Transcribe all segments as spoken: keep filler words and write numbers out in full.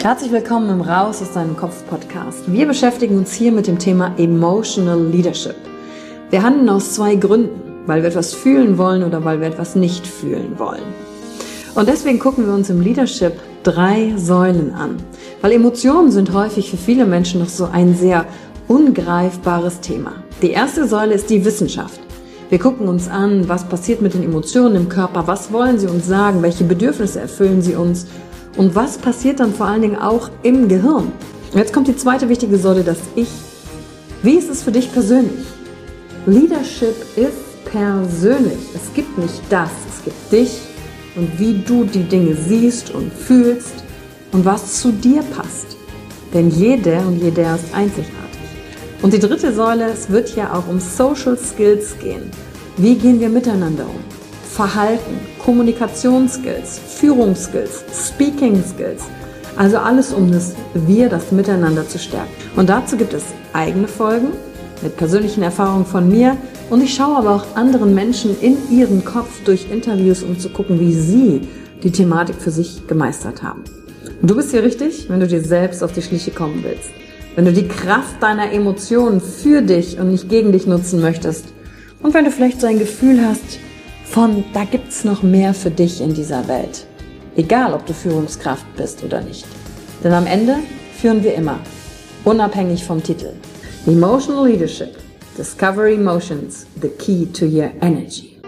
Herzlich willkommen im Raus aus deinem Kopf Podcast. Wir beschäftigen uns hier mit dem Thema Emotional Leadership. Wir handeln aus zwei Gründen, weil wir etwas fühlen wollen oder weil wir etwas nicht fühlen wollen. Und deswegen gucken wir uns im Leadership drei Säulen an, weil Emotionen sind häufig für viele Menschen noch so ein sehr ungreifbares Thema. Die erste Säule ist die Wissenschaft. Wir gucken uns an, was passiert mit den Emotionen im Körper, was wollen sie uns sagen, welche Bedürfnisse erfüllen sie uns und was passiert dann vor allen Dingen auch im Gehirn. Und jetzt kommt die zweite wichtige Säule, das Ich. Wie ist es für dich persönlich? Leadership ist persönlich. Es gibt nicht das, es gibt dich und wie du die Dinge siehst und fühlst und was zu dir passt. Denn jede und jeder ist einzigartig. Und die dritte Säule, es wird ja auch um Social Skills gehen. Wie gehen wir miteinander um? Verhalten, Kommunikationsskills, Führungsskills, Speaking Skills. Also alles um das Wir, das Miteinander zu stärken. Und dazu gibt es eigene Folgen mit persönlichen Erfahrungen von mir. Und ich schaue aber auch anderen Menschen in ihren Kopf durch Interviews, um zu gucken, wie sie die Thematik für sich gemeistert haben. Und du bist hier richtig, wenn du dir selbst auf die Schliche kommen willst. Wenn du die Kraft deiner Emotionen für dich und nicht gegen dich nutzen möchtest. Und wenn du vielleicht so ein Gefühl hast von, da gibt's noch mehr für dich in dieser Welt. Egal, ob du Führungskraft bist oder nicht. Denn am Ende führen wir immer, unabhängig vom Titel. Emotional Leadership. Discover Emotions, the key to your energy.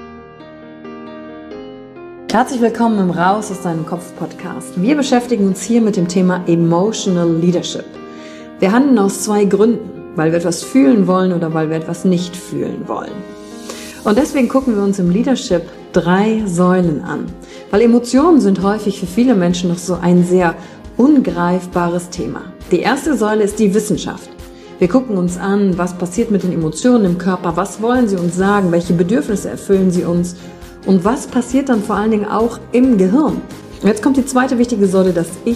Herzlich willkommen im Raus aus deinem Kopf Podcast. Wir beschäftigen uns hier mit dem Thema Emotional Leadership. Wir handeln aus zwei Gründen, weil wir etwas fühlen wollen oder weil wir etwas nicht fühlen wollen. Und deswegen gucken wir uns im Leadership drei Säulen an, weil Emotionen sind häufig für viele Menschen noch so ein sehr ungreifbares Thema. Die erste Säule ist die Wissenschaft. Wir gucken uns an, was passiert mit den Emotionen im Körper, was wollen sie uns sagen, welche Bedürfnisse erfüllen sie uns und was passiert dann vor allen Dingen auch im Gehirn. Und jetzt kommt die zweite wichtige Säule, das Ich.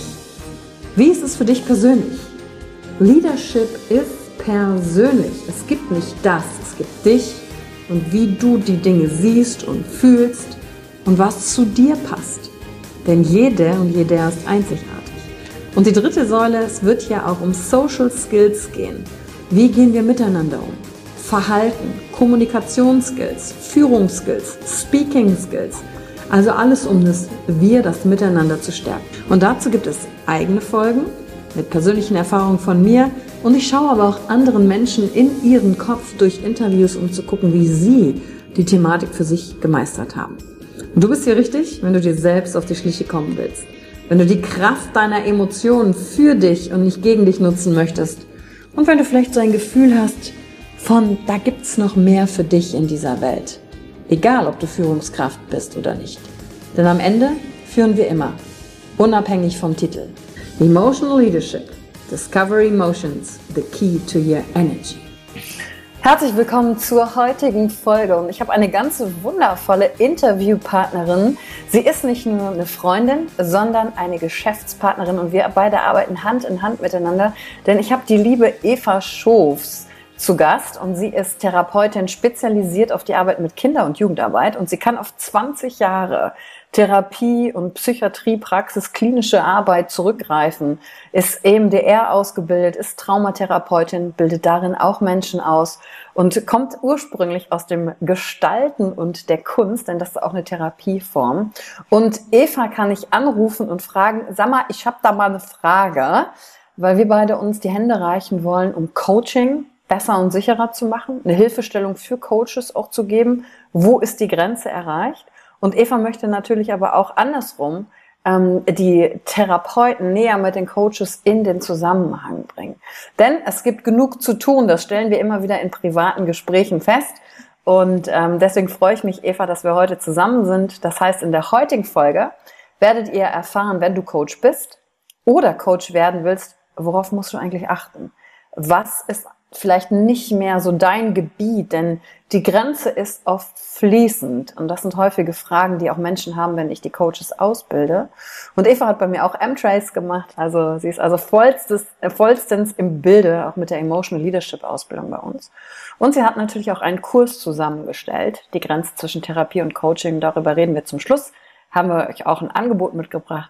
Wie ist es für dich persönlich? Leadership ist persönlich. Es gibt nicht das, es gibt dich und wie du die Dinge siehst und fühlst und was zu dir passt. Denn jede und jeder ist einzigartig. Und die dritte Säule, es wird ja auch um Social Skills gehen. Wie gehen wir miteinander um? Verhalten, Kommunikationsskills, Führungsskills, Speaking Skills. Also alles um das Wir, das Miteinander zu stärken. Und dazu gibt es eigene Folgen mit persönlichen Erfahrungen von mir. Und ich schaue aber auch anderen Menschen in ihren Kopf durch Interviews, um zu gucken, wie sie die Thematik für sich gemeistert haben. Und du bist hier richtig, wenn du dir selbst auf die Schliche kommen willst. Wenn du die Kraft deiner Emotionen für dich und nicht gegen dich nutzen möchtest. Und wenn du vielleicht so ein Gefühl hast von, da gibt's noch mehr für dich in dieser Welt. Egal, ob du Führungskraft bist oder nicht. Denn am Ende führen wir immer, unabhängig vom Titel. Emotional Leadership. Discover Emotions, the key to your energy. Herzlich willkommen zur heutigen Folge und ich habe eine ganz wundervolle Interviewpartnerin. Sie ist nicht nur eine Freundin, sondern eine Geschäftspartnerin und wir beide arbeiten Hand in Hand miteinander, denn ich habe die liebe Eva Schofs zu Gast und sie ist Therapeutin, spezialisiert auf die Arbeit mit Kinder- und Jugendarbeit und sie kann auf zwanzig Jahre Therapie- und Psychiatriepraxis, klinische Arbeit zurückgreifen, ist E M D R ausgebildet, ist Traumatherapeutin, bildet darin auch Menschen aus und kommt ursprünglich aus dem Gestalten und der Kunst, denn das ist auch eine Therapieform. Und Eva kann ich anrufen und fragen, sag mal, ich habe da mal eine Frage, weil wir beide uns die Hände reichen wollen, um Coaching besser und sicherer zu machen, eine Hilfestellung für Coaches auch zu geben. Wo ist die Grenze erreicht? Und Eva möchte natürlich aber auch andersrum ähm, die Therapeuten näher mit den Coaches in den Zusammenhang bringen. Denn es gibt genug zu tun, das stellen wir immer wieder in privaten Gesprächen fest. Und ähm, deswegen freue ich mich, Eva, dass wir heute zusammen sind. Das heißt, in der heutigen Folge werdet ihr erfahren, wenn du Coach bist oder Coach werden willst, worauf musst du eigentlich achten? Was ist vielleicht nicht mehr so dein Gebiet, denn die Grenze ist oft fließend und das sind häufige Fragen, die auch Menschen haben, wenn ich die Coaches ausbilde. Und Eva hat bei mir auch M-Trace gemacht, also sie ist also vollstes, äh, vollstens im Bilde, auch mit der Emotional Leadership Ausbildung bei uns. Und sie hat natürlich auch einen Kurs zusammengestellt, die Grenze zwischen Therapie und Coaching, darüber reden wir zum Schluss, haben wir euch auch ein Angebot mitgebracht.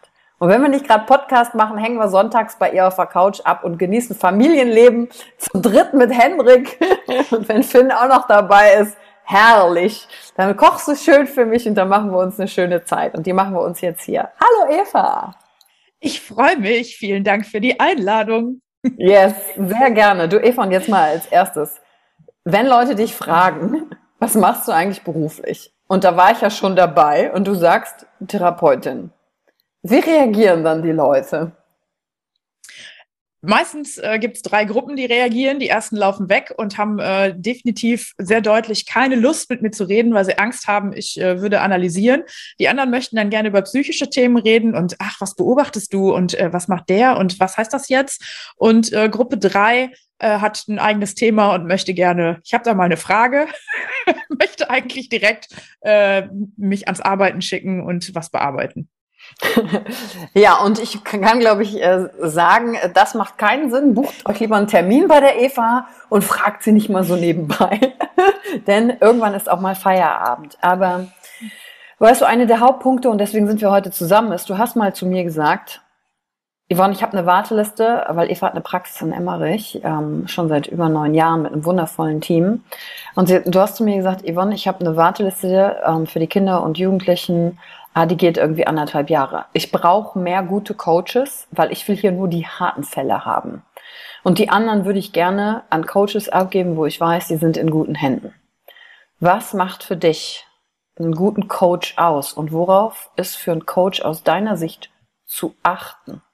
Und wenn wir nicht gerade Podcast machen, hängen wir sonntags bei ihr auf der Couch ab und genießen Familienleben zu dritt mit Hendrik. Und wenn Finn auch noch dabei ist, herrlich. Dann kochst du schön für mich und dann machen wir uns eine schöne Zeit. Und die machen wir uns jetzt hier. Hallo Eva. Ich freue mich. Vielen Dank für die Einladung. Yes, sehr gerne. Du Eva, und jetzt mal als erstes. Wenn Leute dich fragen, was machst du eigentlich beruflich? Und da war ich ja schon dabei und du sagst Therapeutin. Wie reagieren dann die Leute? Meistens äh, gibt es drei Gruppen, die reagieren. Die ersten laufen weg und haben äh, definitiv sehr deutlich keine Lust, mit mir zu reden, weil sie Angst haben, ich äh, würde analysieren. Die anderen möchten dann gerne über psychische Themen reden und ach, was beobachtest du und äh, was macht der und was heißt das jetzt? Und äh, Gruppe drei äh, hat ein eigenes Thema und möchte gerne, ich habe da mal eine Frage, möchte eigentlich direkt äh, mich ans Arbeiten schicken und was bearbeiten. Ja, und ich kann, glaube ich, sagen, das macht keinen Sinn. Bucht euch lieber einen Termin bei der Eva und fragt sie nicht mal so nebenbei. Denn irgendwann ist auch mal Feierabend. Aber weißt du, eine der Hauptpunkte, und deswegen sind wir heute zusammen, ist, du hast mal zu mir gesagt, Yvonne, ich habe eine Warteliste, weil Eva hat eine Praxis in Emmerich, ähm, schon seit über neun Jahren mit einem wundervollen Team. Und sie, du hast zu mir gesagt, Yvonne, ich habe eine Warteliste ähm, für die Kinder und Jugendlichen, ah, die geht irgendwie anderthalb Jahre. Ich brauche mehr gute Coaches, weil ich will hier nur die harten Fälle haben. Und die anderen würde ich gerne an Coaches abgeben, wo ich weiß, die sind in guten Händen. Was macht für dich einen guten Coach aus? Und worauf ist für einen Coach aus deiner Sicht zu achten?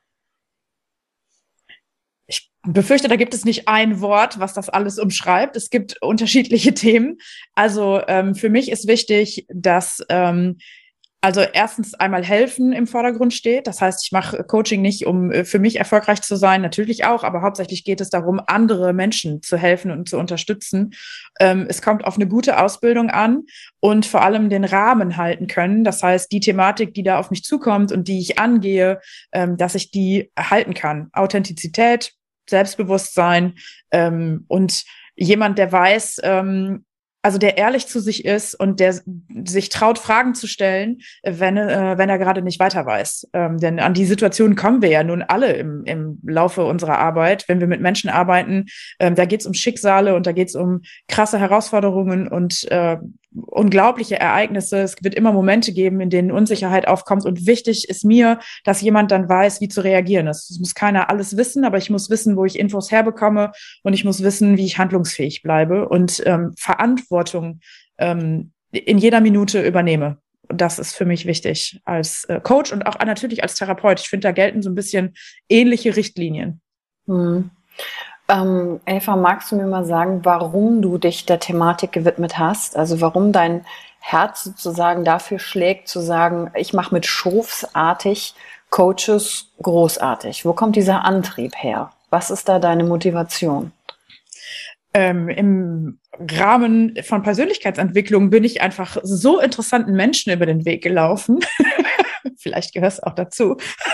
Ich befürchte, da gibt es nicht ein Wort, was das alles umschreibt. Es gibt unterschiedliche Themen. Also ähm, für mich ist wichtig, dass ähm, also erstens einmal helfen im Vordergrund steht. Das heißt, ich mache Coaching nicht, um für mich erfolgreich zu sein, natürlich auch, aber hauptsächlich geht es darum, andere Menschen zu helfen und zu unterstützen. Ähm, es kommt auf eine gute Ausbildung an und vor allem den Rahmen halten können. Das heißt, die Thematik, die da auf mich zukommt und die ich angehe, ähm, dass ich die halten kann. Authentizität, Selbstbewusstsein ähm, und jemand, der weiß, ähm, also der ehrlich zu sich ist und der sich traut, Fragen zu stellen, wenn, äh, wenn er gerade nicht weiter weiß. Ähm, denn an die Situation kommen wir ja nun alle im, im Laufe unserer Arbeit, wenn wir mit Menschen arbeiten. Ähm, da geht es um Schicksale und da geht es um krasse Herausforderungen und äh, unglaubliche Ereignisse. Es wird immer Momente geben, in denen Unsicherheit aufkommt. Und wichtig ist mir, dass jemand dann weiß, wie zu reagieren ist. Es muss keiner alles wissen, aber ich muss wissen, wo ich Infos herbekomme und ich muss wissen, wie ich handlungsfähig bleibe und ähm, Verantwortung ähm, in jeder Minute übernehme. Und das ist für mich wichtig als äh, Coach und auch natürlich als Therapeut. Ich finde, da gelten so ein bisschen ähnliche Richtlinien. Hm. Ähm, Eva, magst du mir mal sagen, warum du dich der Thematik gewidmet hast? Also warum dein Herz sozusagen dafür schlägt, zu sagen, ich mache mit Schofsartig Coaches großartig. Wo kommt dieser Antrieb her? Was ist da deine Motivation? Ähm, im Rahmen von Persönlichkeitsentwicklung bin ich einfach so interessanten Menschen über den Weg gelaufen. Vielleicht gehört es auch dazu.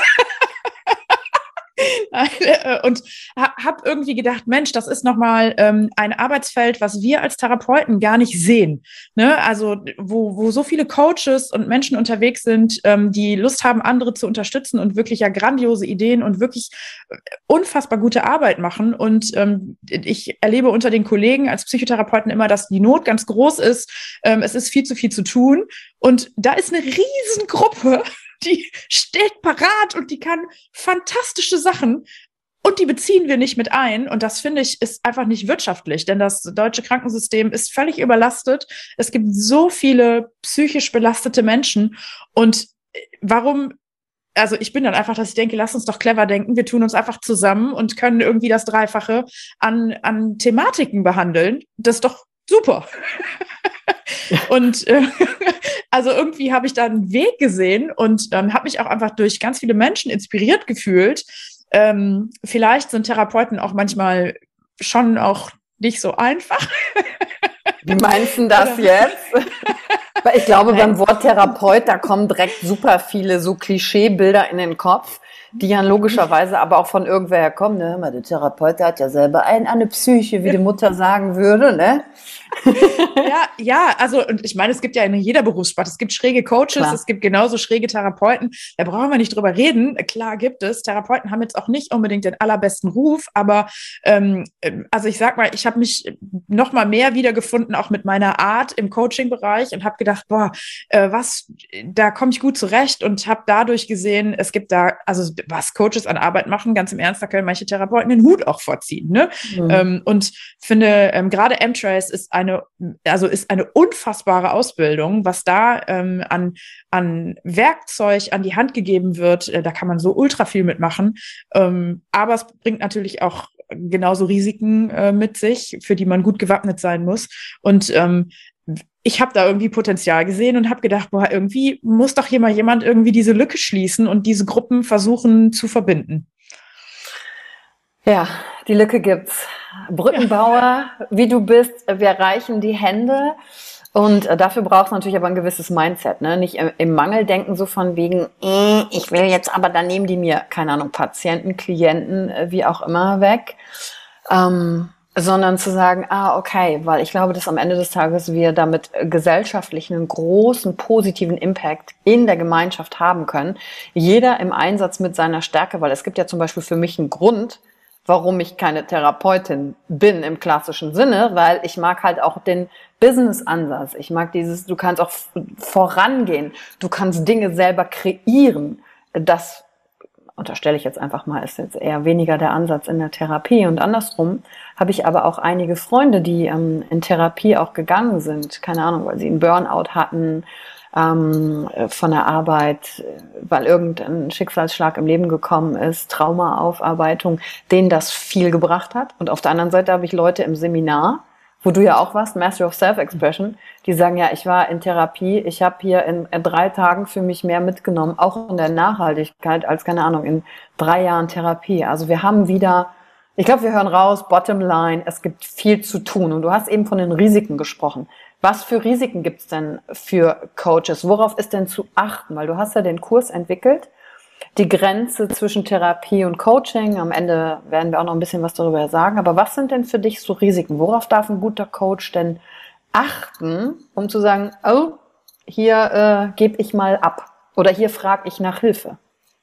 Und habe irgendwie gedacht, Mensch, das ist nochmal ähm, ein Arbeitsfeld, was wir als Therapeuten gar nicht sehen. Ne? Also wo, wo so viele Coaches und Menschen unterwegs sind, ähm, die Lust haben, andere zu unterstützen und wirklich ja grandiose Ideen und wirklich unfassbar gute Arbeit machen. Und ähm, ich erlebe unter den Kollegen als Psychotherapeuten immer, dass die Not ganz groß ist. Ähm, es ist viel zu viel zu tun. Und da ist eine Riesengruppe, die steht parat und die kann fantastische Sachen und die beziehen wir nicht mit ein. Und das, finde ich, ist einfach nicht wirtschaftlich, denn das deutsche Krankensystem ist völlig überlastet. Es gibt so viele psychisch belastete Menschen. Und warum, also ich bin dann einfach, dass ich denke, lass uns doch clever denken. Wir tun uns einfach zusammen und können irgendwie das Dreifache an, an Thematiken behandeln. Das ist doch super. Und äh, also irgendwie habe ich da einen Weg gesehen und ähm, habe mich auch einfach durch ganz viele Menschen inspiriert gefühlt. Ähm, vielleicht sind Therapeuten auch manchmal schon auch nicht so einfach. Wie meinst du das jetzt? Weil ich glaube, beim Wort Therapeut, da kommen direkt super viele so Klischeebilder in den Kopf, die ja logischerweise aber auch von irgendwoher kommen. Ne? Der Therapeut, der hat ja selber ein, eine Psyche, wie die Mutter sagen würde, ne? Ja, ja, also und ich meine, es gibt ja in jeder Berufssparte, es gibt schräge Coaches, Klar. es gibt genauso schräge Therapeuten, da brauchen wir nicht drüber reden, klar gibt es, Therapeuten haben jetzt auch nicht unbedingt den allerbesten Ruf, aber ähm, also ich sag mal, ich habe mich noch mal mehr wiedergefunden, auch mit meiner Art im Coaching-Bereich und habe gedacht, boah, äh, was, da komme ich gut zurecht und habe dadurch gesehen, es gibt da, also was Coaches an Arbeit machen, ganz im Ernst, da können manche Therapeuten den Hut auch vorziehen, ne? Mhm. Ähm, und finde, ähm, gerade M-Trace ist eine, also ist eine unfassbare Ausbildung, was da ähm, an, an Werkzeug an die Hand gegeben wird. Äh, da kann man so ultra viel mitmachen. Ähm, aber es bringt natürlich auch genauso Risiken äh, mit sich, für die man gut gewappnet sein muss. Und ähm, ich habe da irgendwie Potenzial gesehen und habe gedacht, boah, irgendwie muss doch hier mal jemand irgendwie diese Lücke schließen und diese Gruppen versuchen zu verbinden. Ja, die Lücke gibt's. Brückenbauer, ja. Wie du bist, wir reichen die Hände. Und dafür braucht es natürlich aber ein gewisses Mindset, ne? Nicht im Mangel denken, so von wegen, ich will jetzt aber, dann nehmen die mir, keine Ahnung, Patienten, Klienten, wie auch immer weg. Ähm, sondern zu sagen, ah, okay, weil ich glaube, dass am Ende des Tages wir damit gesellschaftlich einen großen positiven Impact in der Gemeinschaft haben können. Jeder im Einsatz mit seiner Stärke, weil es gibt ja zum Beispiel für mich einen Grund, warum ich keine Therapeutin bin im klassischen Sinne, weil ich mag halt auch den Business-Ansatz. Ich mag dieses, du kannst auch vorangehen, du kannst Dinge selber kreieren. Das unterstelle ich jetzt einfach mal, ist jetzt eher weniger der Ansatz in der Therapie. Und andersrum habe ich aber auch einige Freunde, die ähm, in Therapie auch gegangen sind. Keine Ahnung, weil sie einen Burnout hatten, ähm, von der Arbeit, weil irgendein Schicksalsschlag im Leben gekommen ist, Traumaaufarbeitung, denen das viel gebracht hat. Und auf der anderen Seite habe ich Leute im Seminar, wo du ja auch warst, Mastery of Self-Expression, die sagen, ja, ich war in Therapie, ich habe hier in, in drei Tagen für mich mehr mitgenommen, auch in der Nachhaltigkeit, als, keine Ahnung, in drei Jahren Therapie. Also wir haben wieder, ich glaube, wir hören raus, bottom line, es gibt viel zu tun. Und du hast eben von den Risiken gesprochen. Was für Risiken gibt es denn für Coaches? Worauf ist denn zu achten? Weil du hast ja den Kurs entwickelt, die Grenze zwischen Therapie und Coaching. Am Ende werden wir auch noch ein bisschen was darüber sagen. Aber was sind denn für dich so Risiken? Worauf darf ein guter Coach denn achten, um zu sagen, oh, hier äh, gebe ich mal ab oder hier frage ich nach Hilfe?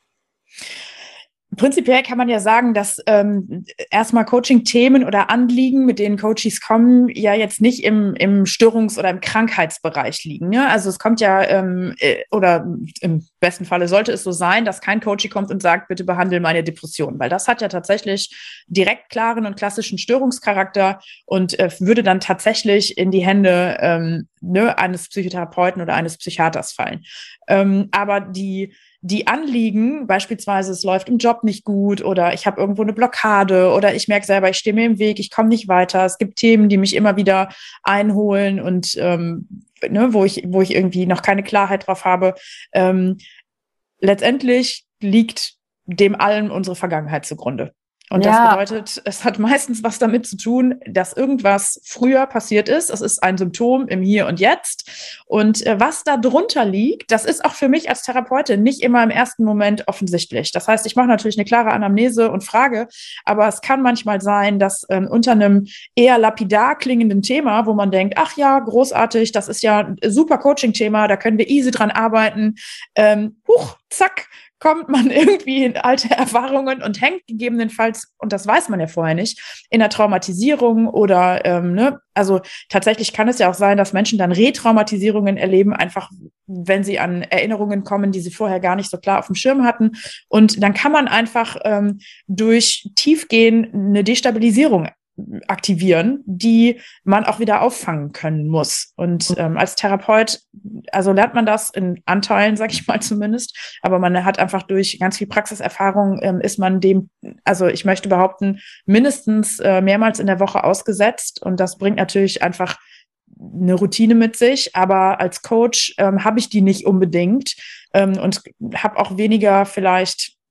Prinzipiell kann man ja sagen, dass ähm, erstmal Coaching-Themen oder Anliegen, mit denen Coaches kommen, ja jetzt nicht im, im Störungs- oder im Krankheitsbereich liegen. Ne? Also es kommt ja, ähm, äh, oder im besten Falle sollte es so sein, dass kein Coach kommt und sagt, bitte behandle meine Depression, weil das hat ja tatsächlich direkt klaren und klassischen Störungscharakter und äh, würde dann tatsächlich in die Hände ähm, ne, eines Psychotherapeuten oder eines Psychiaters fallen. Ähm, aber die Die Anliegen, beispielsweise es läuft im Job nicht gut oder ich habe irgendwo eine Blockade oder ich merke selber, ich stehe mir im Weg, ich komme nicht weiter. Es gibt Themen, die mich immer wieder einholen und ähm, ne, wo ich wo ich irgendwie noch keine Klarheit drauf habe. Ähm, letztendlich liegt dem allen unsere Vergangenheit zugrunde. Und das ja. bedeutet, es hat meistens was damit zu tun, dass irgendwas früher passiert ist. Es ist ein Symptom im Hier und Jetzt. Und äh, was da drunter liegt, das ist auch für mich als Therapeutin nicht immer im ersten Moment offensichtlich. Das heißt, ich mache natürlich eine klare Anamnese und frage, aber es kann manchmal sein, dass ähm, unter einem eher lapidar klingenden Thema, wo man denkt, ach ja, großartig, das ist ja ein super Coaching-Thema, da können wir easy dran arbeiten, ähm, huch, zack, kommt man irgendwie in alte Erfahrungen und hängt gegebenenfalls, und das weiß man ja vorher nicht, in der Traumatisierung oder, ähm, ne, also tatsächlich kann es ja auch sein, dass Menschen dann Retraumatisierungen erleben, einfach wenn sie an Erinnerungen kommen, die sie vorher gar nicht so klar auf dem Schirm hatten. Und dann kann man einfach ähm, durch Tiefgehen eine Destabilisierung aktivieren, die man auch wieder auffangen können muss. Und ähm, als Therapeut, also lernt man das in Anteilen, sag ich mal zumindest, aber man hat einfach durch ganz viel Praxiserfahrung, ähm, ist man dem, also ich möchte behaupten, mindestens äh, mehrmals in der Woche ausgesetzt und das bringt natürlich einfach eine Routine mit sich, aber als Coach ähm, habe ich die nicht unbedingt ähm, und habe auch weniger vielleicht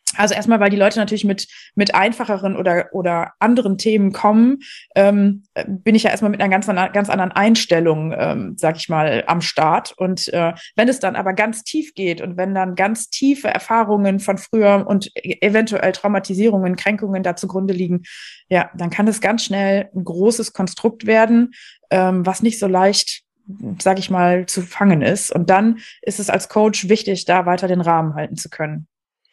Also erstmal, weil die Leute natürlich mit mit einfacheren oder oder anderen Themen kommen, ähm, bin ich ja erstmal mit einer ganz ganz anderen Einstellung, ähm, sag ich mal, am Start. Und äh, wenn es dann aber ganz tief geht und wenn dann ganz tiefe Erfahrungen von früher und eventuell Traumatisierungen, Kränkungen da zugrunde liegen, ja, dann kann es ganz schnell ein großes Konstrukt werden, ähm, was nicht so leicht, sag ich mal, zu fangen ist. Und dann ist es als Coach wichtig, da weiter den Rahmen halten zu können.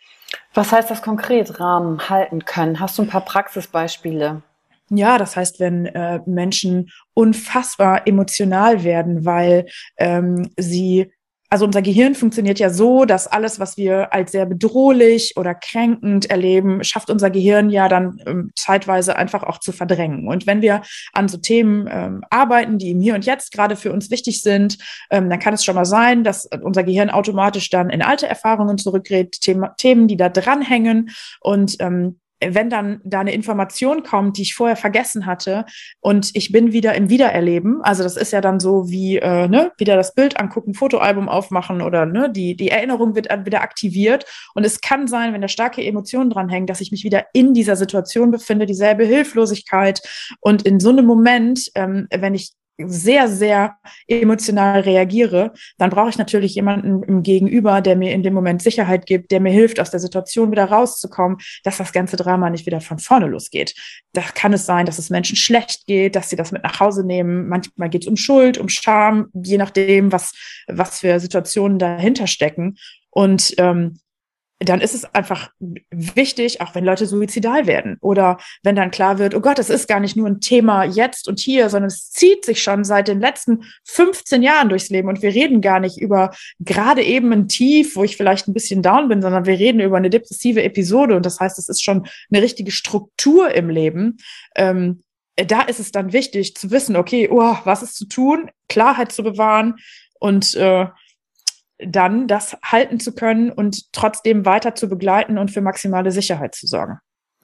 Was heißt das konkret, Rahmen halten können? Hast du ein paar Praxisbeispiele? Ja, das heißt, wenn äh, Menschen unfassbar emotional werden, weil ähm, sie, also unser Gehirn funktioniert ja so, dass alles, was wir als sehr bedrohlich oder kränkend erleben, schafft unser Gehirn ja dann ähm, zeitweise einfach auch zu verdrängen. Und wenn wir an so Themen ähm, arbeiten, die im Hier und Jetzt gerade für uns wichtig sind, ähm, dann kann es schon mal sein, dass unser Gehirn automatisch dann in alte Erfahrungen zurückgeht, Thema, Themen, die da dranhängen. Und ähm, wenn dann da eine Information kommt, die ich vorher vergessen hatte und ich bin wieder im Wiedererleben, also das ist ja dann so wie äh, ne, wieder das Bild angucken, Fotoalbum aufmachen oder ne, die die Erinnerung wird wieder aktiviert und es kann sein, wenn da starke Emotionen dranhängen, dass ich mich wieder in dieser Situation befinde, dieselbe Hilflosigkeit und in so einem Moment, ähm, wenn ich sehr, sehr emotional reagiere, dann brauche ich natürlich jemanden im Gegenüber, der mir in dem Moment Sicherheit gibt, der mir hilft, aus der Situation wieder rauszukommen, dass das ganze Drama nicht wieder von vorne losgeht. Da kann es sein, dass es Menschen schlecht geht, dass sie das mit nach Hause nehmen. Manchmal geht es um Schuld, um Scham, je nachdem, was, was für Situationen dahinter stecken. Und ähm, dann ist es einfach wichtig, auch wenn Leute suizidal werden oder wenn dann klar wird, oh Gott, das ist gar nicht nur ein Thema jetzt und hier, sondern es zieht sich schon seit den letzten fünfzehn Jahren durchs Leben und wir reden gar nicht über gerade eben ein Tief, wo ich vielleicht ein bisschen down bin, sondern wir reden über eine depressive Episode und das heißt, es ist schon eine richtige Struktur im Leben. Ähm, da ist es dann wichtig zu wissen, okay, oh, was ist zu tun, Klarheit zu bewahren und äh, dann das halten zu können und trotzdem weiter zu begleiten und für maximale Sicherheit zu sorgen.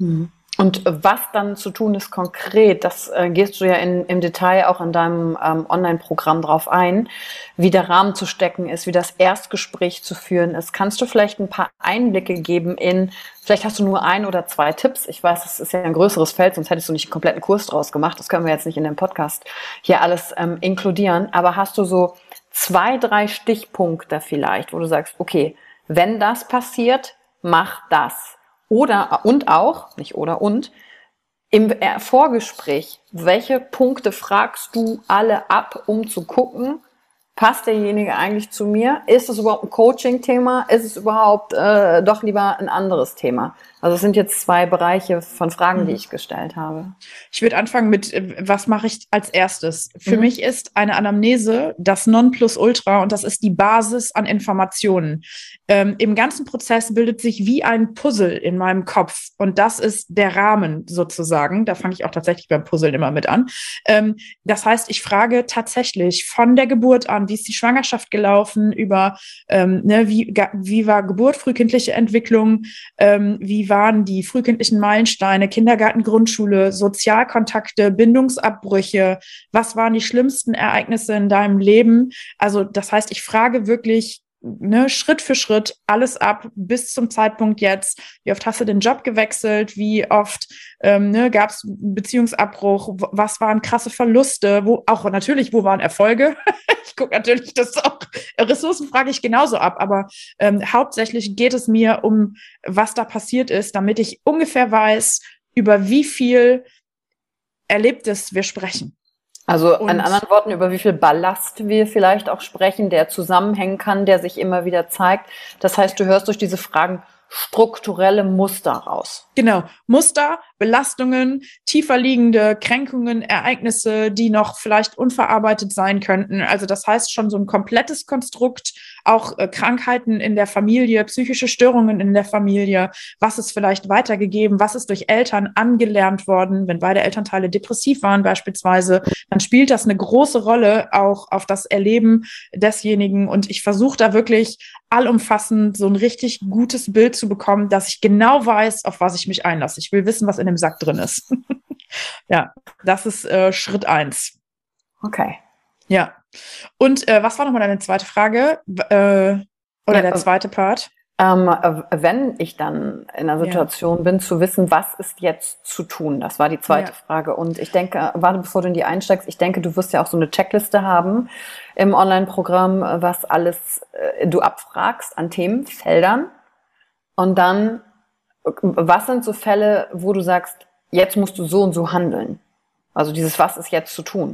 Und was dann zu tun ist konkret, das äh, gehst du ja in, im Detail auch in deinem ähm, Online-Programm drauf ein, wie der Rahmen zu stecken ist, wie das Erstgespräch zu führen ist. Kannst du vielleicht ein paar Einblicke geben in, vielleicht hast du nur ein oder zwei Tipps. Ich weiß, das ist ja ein größeres Feld, sonst hättest du nicht einen kompletten Kurs draus gemacht. Das können wir jetzt nicht in dem Podcast hier alles ähm, inkludieren. Aber hast du so zwei, drei Stichpunkte vielleicht, wo du sagst, okay, wenn das passiert, mach das. Oder, und auch, nicht oder und, im Vorgespräch, welche Punkte fragst du alle ab, um zu gucken, passt derjenige eigentlich zu mir? Ist es überhaupt ein Coaching-Thema? Ist es überhaupt äh, doch lieber ein anderes Thema? Also es sind jetzt zwei Bereiche von Fragen, die ich gestellt habe. Ich würde anfangen mit, was mache ich als erstes? Für mhm. mich ist eine Anamnese das Nonplusultra und das ist die Basis an Informationen. Ähm, im ganzen Prozess bildet sich wie ein Puzzle in meinem Kopf und das ist der Rahmen sozusagen. Da fange ich auch tatsächlich beim Puzzeln immer mit an. Ähm, das heißt, ich frage tatsächlich von der Geburt an, wie ist die Schwangerschaft gelaufen, über ähm, ne, wie, wie war Geburt, frühkindliche Entwicklung, ähm, wie waren die frühkindlichen Meilensteine, Kindergarten, Grundschule, Sozialkontakte, Bindungsabbrüche, was waren die schlimmsten Ereignisse in deinem Leben? Also das heißt, ich frage wirklich ne, Schritt für Schritt alles ab bis zum Zeitpunkt jetzt. Wie oft hast du den Job gewechselt? Wie oft ähm, ne, gab es einen Beziehungsabbruch? Was waren krasse Verluste? Wo auch natürlich, wo waren Erfolge? Ich gucke natürlich, das auch Ressourcen frage ich genauso ab, aber ähm, hauptsächlich geht es mir um, was da passiert ist, damit ich ungefähr weiß, über wie viel Erlebtes wir sprechen. Also in anderen Worten, über wie viel Ballast wir vielleicht auch sprechen, der zusammenhängen kann, der sich immer wieder zeigt. Das heißt, du hörst durch diese Fragen strukturelle Muster raus. Genau, Muster, Belastungen, tiefer liegende Kränkungen, Ereignisse, die noch vielleicht unverarbeitet sein könnten. Also das heißt schon so ein komplettes Konstrukt, auch äh, Krankheiten in der Familie, psychische Störungen in der Familie, was ist vielleicht weitergegeben, was ist durch Eltern angelernt worden, wenn beide Elternteile depressiv waren beispielsweise, dann spielt das eine große Rolle auch auf das Erleben desjenigen und ich versuche da wirklich allumfassend so ein richtig gutes Bild zu bekommen, dass ich genau weiß, auf was ich mich einlasse. Ich will wissen, was in dem Sack drin ist. Ja, das ist äh, Schritt eins. Okay. Ja. Und äh, was war nochmal deine zweite Frage? Äh, oder ja, der zweite Part? Ähm, wenn ich dann in einer Situation ja. bin, zu wissen, was ist jetzt zu tun? Das war die zweite ja. Frage. Und ich denke, warte, bevor du in die einsteigst, ich denke, du wirst ja auch so eine Checkliste haben im Online-Programm, was alles äh, du abfragst an Themenfeldern. Und dann, was sind so Fälle, wo du sagst, jetzt musst du so und so handeln? Also dieses, was ist jetzt zu tun?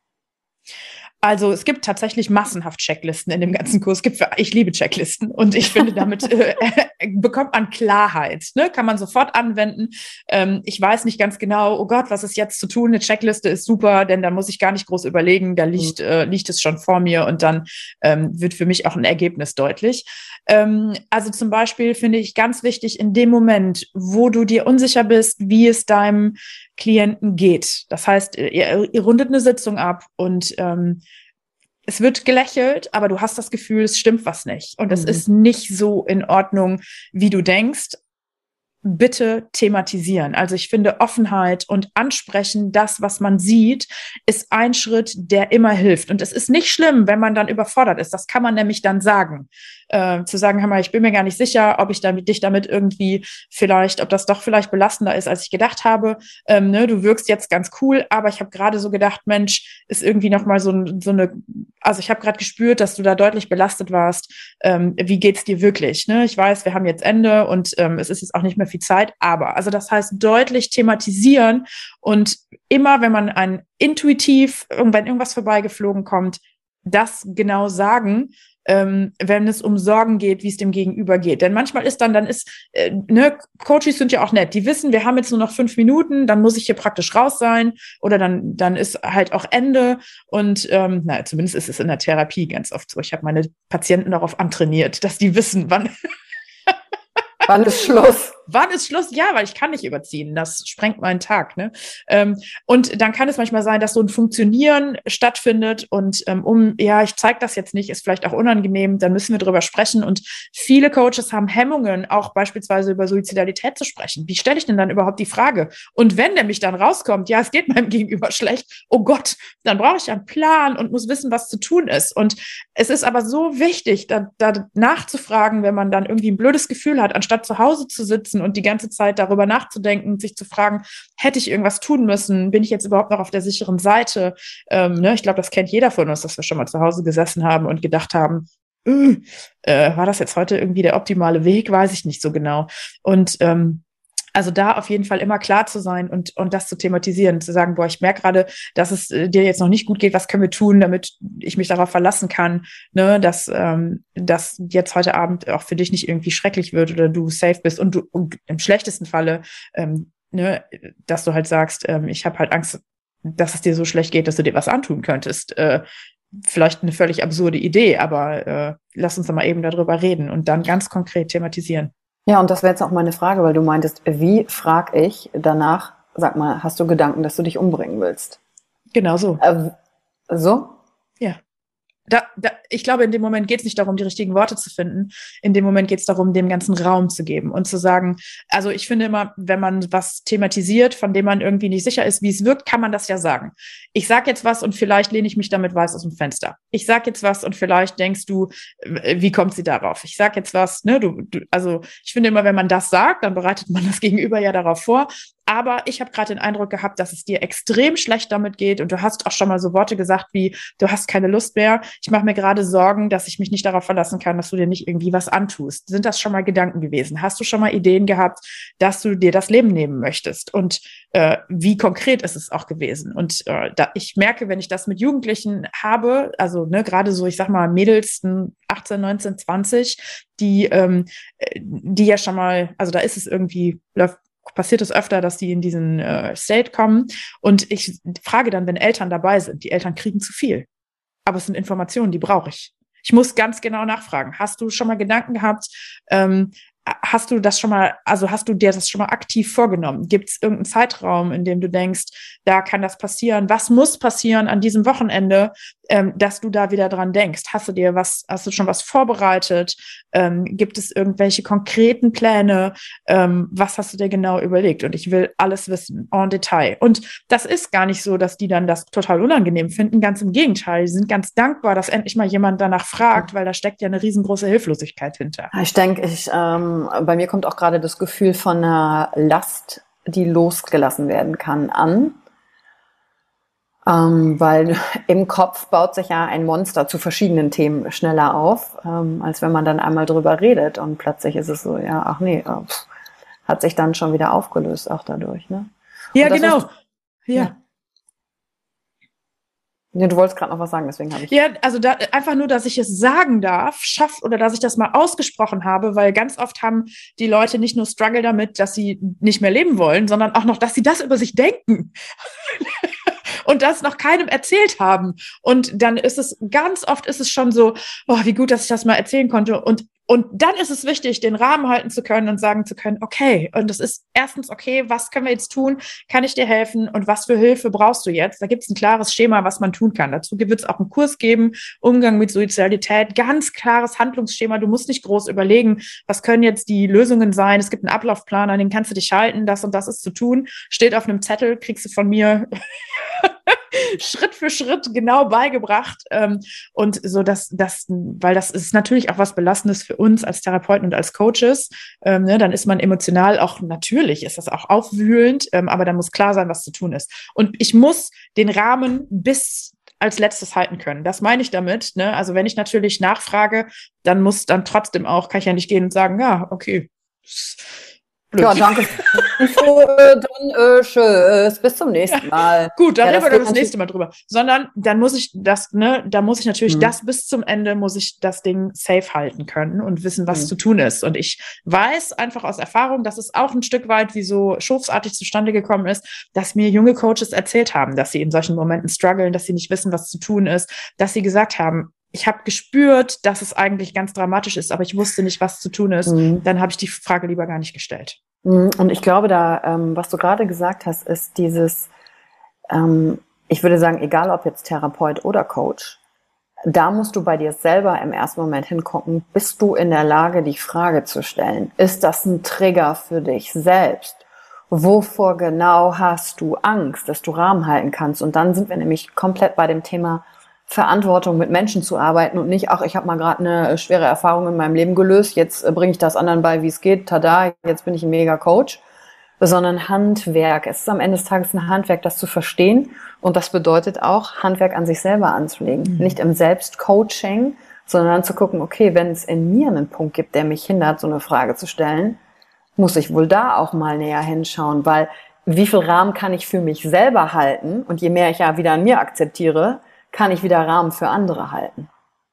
Also es gibt tatsächlich massenhaft Checklisten in dem ganzen Kurs. Es gibt, ich liebe Checklisten und ich finde, damit äh, bekommt man Klarheit, ne? Kann man sofort anwenden. Ähm, ich weiß nicht ganz genau, oh Gott, was ist jetzt zu tun? Eine Checkliste ist super, denn da muss ich gar nicht groß überlegen, da liegt, äh, liegt es schon vor mir und dann ähm, wird für mich auch ein Ergebnis deutlich. Ähm, also zum Beispiel finde ich ganz wichtig, in dem Moment, wo du dir unsicher bist, wie es deinem Klienten geht. Das heißt, ihr, ihr rundet eine Sitzung ab und ähm, es wird gelächelt, aber du hast das Gefühl, es stimmt was nicht. Und es mhm. ist nicht so in Ordnung, wie du denkst. Bitte thematisieren. Also ich finde, Offenheit und Ansprechen, das, was man sieht, ist ein Schritt, der immer hilft. Und es ist nicht schlimm, wenn man dann überfordert ist. Das kann man nämlich dann sagen. Äh, zu sagen, hör mal, ich bin mir gar nicht sicher, ob ich damit, dich damit irgendwie vielleicht, ob das doch vielleicht belastender ist, als ich gedacht habe. Ähm, ne, du wirkst jetzt ganz cool, aber ich habe gerade so gedacht, Mensch, ist irgendwie nochmal so, so eine, also ich habe gerade gespürt, dass du da deutlich belastet warst. Ähm, wie geht's dir wirklich? Ne? Ich weiß, wir haben jetzt Ende und ähm, es ist jetzt auch nicht mehr viel Zeit, aber, also das heißt deutlich thematisieren und immer, wenn man ein intuitiv, wenn irgendwas vorbeigeflogen kommt, das genau sagen, ähm, wenn es um Sorgen geht, wie es dem Gegenüber geht. Denn manchmal ist dann, dann ist, äh, ne, Coaches sind ja auch nett, die wissen, wir haben jetzt nur noch fünf Minuten, dann muss ich hier praktisch raus sein oder dann, dann ist halt auch Ende und ähm, na, zumindest ist es in der Therapie ganz oft so. Ich habe meine Patienten darauf antrainiert, dass die wissen, wann Wann ist Schluss? Wann ist Schluss? Ja, weil ich kann nicht überziehen. Das sprengt meinen Tag. Ne? Ähm, und dann kann es manchmal sein, dass so ein Funktionieren stattfindet und ähm, um, ja, ich zeige das jetzt nicht, ist vielleicht auch unangenehm, dann müssen wir drüber sprechen. Und viele Coaches haben Hemmungen, auch beispielsweise über Suizidalität zu sprechen. Wie stelle ich denn dann überhaupt die Frage? Und wenn nämlich dann rauskommt, ja, es geht meinem Gegenüber schlecht, oh Gott, dann brauche ich einen Plan und muss wissen, was zu tun ist. Und es ist aber so wichtig, da, da nachzufragen, wenn man dann irgendwie ein blödes Gefühl hat, anstatt zu Hause zu sitzen und die ganze Zeit darüber nachzudenken, sich zu fragen, hätte ich irgendwas tun müssen? Bin ich jetzt überhaupt noch auf der sicheren Seite? Ähm, ne? Ich glaube, das kennt jeder von uns, dass wir schon mal zu Hause gesessen haben und gedacht haben, äh, äh, war das jetzt heute irgendwie der optimale Weg? Weiß ich nicht so genau. Und ähm, also da auf jeden Fall immer klar zu sein und und das zu thematisieren, zu sagen, boah, ich merke gerade, dass es äh, dir jetzt noch nicht gut geht, was können wir tun, damit ich mich darauf verlassen kann, ne, dass ähm, dass jetzt heute Abend auch für dich nicht irgendwie schrecklich wird oder du safe bist und du und im schlechtesten Falle, ähm, ne, dass du halt sagst, ähm, ich habe halt Angst, dass es dir so schlecht geht, dass du dir was antun könntest. Äh, vielleicht eine völlig absurde Idee, aber äh, lass uns doch mal eben darüber reden und dann ganz konkret thematisieren. Ja, und das wäre jetzt auch meine Frage, weil du meintest, wie frag ich danach, sag mal, hast du Gedanken, dass du dich umbringen willst? Genau so. Äh, so? Ja. Da, da, ich glaube, in dem Moment geht es nicht darum, die richtigen Worte zu finden. In dem Moment geht es darum, dem ganzen Raum zu geben und zu sagen, also ich finde immer, wenn man was thematisiert, von dem man irgendwie nicht sicher ist, wie es wirkt, kann man das ja sagen. Ich sag jetzt was und vielleicht lehne ich mich damit weiß aus dem Fenster. Ich sag jetzt was und vielleicht denkst du, wie kommt sie darauf? Ich sag jetzt was, ne, du, du also ich finde immer, wenn man das sagt, dann bereitet man das Gegenüber ja darauf vor. Aber ich habe gerade den Eindruck gehabt, dass es dir extrem schlecht damit geht und du hast auch schon mal so Worte gesagt wie, du hast keine Lust mehr. Ich mache mir gerade Sorgen, dass ich mich nicht darauf verlassen kann, dass du dir nicht irgendwie was antust. Sind das schon mal Gedanken gewesen? Hast du schon mal Ideen gehabt, dass du dir das Leben nehmen möchtest? Und äh, wie konkret ist es auch gewesen? Und äh, da, ich merke, wenn ich das mit Jugendlichen habe, also ne, gerade so, ich sag mal, Mädels achtzehn, neunzehn, zwanzig, die, ähm, die ja schon mal, also da ist es irgendwie, läuft passiert es öfter, dass die in diesen äh, State kommen und ich frage dann, wenn Eltern dabei sind, die Eltern kriegen zu viel, aber es sind Informationen, die brauche ich. Ich muss ganz genau nachfragen. Hast du schon mal Gedanken gehabt, ähm, hast du das schon mal, also hast du dir das schon mal aktiv vorgenommen? Gibt es irgendeinen Zeitraum, in dem du denkst, da kann das passieren? Was muss passieren an diesem Wochenende, ähm, dass du da wieder dran denkst? Hast du dir was, hast du schon was vorbereitet? Ähm, gibt es irgendwelche konkreten Pläne? Ähm, was hast du dir genau überlegt? Und ich will alles wissen, en Detail. Und das ist gar nicht so, dass die dann das total unangenehm finden. Ganz im Gegenteil. Die sind ganz dankbar, dass endlich mal jemand danach fragt, weil da steckt ja eine riesengroße Hilflosigkeit hinter. Ich denke, ich, ähm, bei mir kommt auch gerade das Gefühl von einer Last, die losgelassen werden kann, an. Ähm, weil im Kopf baut sich ja ein Monster zu verschiedenen Themen schneller auf, ähm, als wenn man dann einmal drüber redet und plötzlich ist es so, ja, ach nee, äh, pff, hat sich dann schon wieder aufgelöst, auch dadurch, ne? Ja, genau. Ist, ja. ja. Nee, du wolltest gerade noch was sagen, deswegen habe ich... Ja, also da, einfach nur, dass ich es sagen darf, schafft oder dass ich das mal ausgesprochen habe, weil ganz oft haben die Leute nicht nur Struggle damit, dass sie nicht mehr leben wollen, sondern auch noch, dass sie das über sich denken und das noch keinem erzählt haben. Und dann ist es, ganz oft ist es schon so, oh, wie gut, dass ich das mal erzählen konnte. Und Und dann ist es wichtig, den Rahmen halten zu können und sagen zu können, okay, und das ist erstens, okay, was können wir jetzt tun? Kann ich dir helfen? Und was für Hilfe brauchst du jetzt? Da gibt es ein klares Schema, was man tun kann. Dazu wird es auch einen Kurs geben, Umgang mit Suizidalität, ganz klares Handlungsschema. Du musst nicht groß überlegen, was können jetzt die Lösungen sein? Es gibt einen Ablaufplan, an den kannst du dich halten, das und das ist zu tun. Steht auf einem Zettel, kriegst du von mir Schritt für Schritt genau beigebracht. Ähm, und so, dass das, weil das ist natürlich auch was Belastendes für uns als Therapeuten und als Coaches. Ähm, ne, dann ist man emotional auch, natürlich ist das auch aufwühlend, ähm, aber da muss klar sein, was zu tun ist. Und ich muss den Rahmen bis als letztes halten können. Das meine ich damit. Ne? Also wenn ich natürlich nachfrage, dann muss dann trotzdem auch, kann ich ja nicht gehen und sagen, ja, okay, blöd. Ja, danke. So, äh, dann äh, tschüss, bis zum nächsten Mal. Gut, dann ja, reden wir das nächste Mal drüber. Sondern dann muss ich das, ne, da muss ich natürlich mhm. das bis zum Ende, muss ich das Ding safe halten können und wissen, was mhm. zu tun ist. Und ich weiß einfach aus Erfahrung, dass es auch ein Stück weit wie so schufsartig zustande gekommen ist, dass mir junge Coaches erzählt haben, dass sie in solchen Momenten strugglen, dass sie nicht wissen, was zu tun ist, dass sie gesagt haben, ich habe gespürt, dass es eigentlich ganz dramatisch ist, aber ich wusste nicht, was zu tun ist. Mhm. Dann habe ich die Frage lieber gar nicht gestellt. Und ich glaube, da, ähm, was du gerade gesagt hast, ist dieses, ähm, ich würde sagen, egal ob jetzt Therapeut oder Coach, da musst du bei dir selber im ersten Moment hingucken, bist du in der Lage, die Frage zu stellen? Ist das ein Trigger für dich selbst? Wovor genau hast du Angst, dass du Rahmen halten kannst? Und dann sind wir nämlich komplett bei dem Thema Verantwortung, mit Menschen zu arbeiten und nicht, ach, ich habe mal gerade eine schwere Erfahrung in meinem Leben gelöst, jetzt äh, bringe ich das anderen bei, wie es geht, tada, jetzt bin ich ein Mega-Coach, sondern Handwerk. Es ist am Ende des Tages ein Handwerk, das zu verstehen und das bedeutet auch, Handwerk an sich selber anzulegen. Mhm. Nicht im Selbstcoaching, sondern zu gucken, okay, wenn es in mir einen Punkt gibt, der mich hindert, so eine Frage zu stellen, muss ich wohl da auch mal näher hinschauen, weil wie viel Rahmen kann ich für mich selber halten und je mehr ich ja wieder an mir akzeptiere, kann ich wieder Rahmen für andere halten.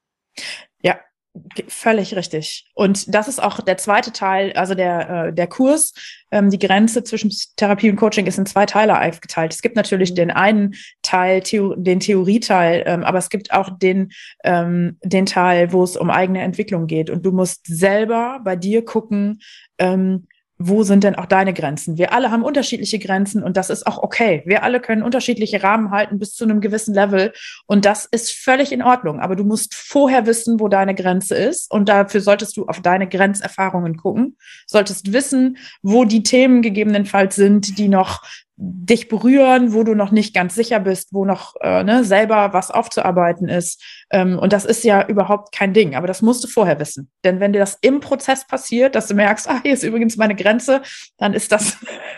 Ja, völlig richtig. Und das ist auch der zweite Teil, also der, äh, der Kurs. Ähm, die Grenze zwischen Therapie und Coaching ist in zwei Teile aufgeteilt. Es gibt natürlich den einen Teil, Theo- den Theorieteil, ähm, aber es gibt auch den, ähm, den Teil, wo es um eigene Entwicklung geht. Und du musst selber bei dir gucken, ähm, wo sind denn auch deine Grenzen? Wir alle haben unterschiedliche Grenzen und das ist auch okay. Wir alle können unterschiedliche Rahmen halten bis zu einem gewissen Level und das ist völlig in Ordnung. Aber du musst vorher wissen, wo deine Grenze ist und dafür solltest du auf deine Grenzerfahrungen gucken, solltest wissen, wo die Themen gegebenenfalls sind, die noch dich berühren, wo du noch nicht ganz sicher bist, wo noch äh, ne, selber was aufzuarbeiten ist. Ähm, und das ist ja überhaupt kein Ding, aber das musst du vorher wissen. Denn wenn dir das im Prozess passiert, dass du merkst, ah, hier ist übrigens meine Grenze, dann ist das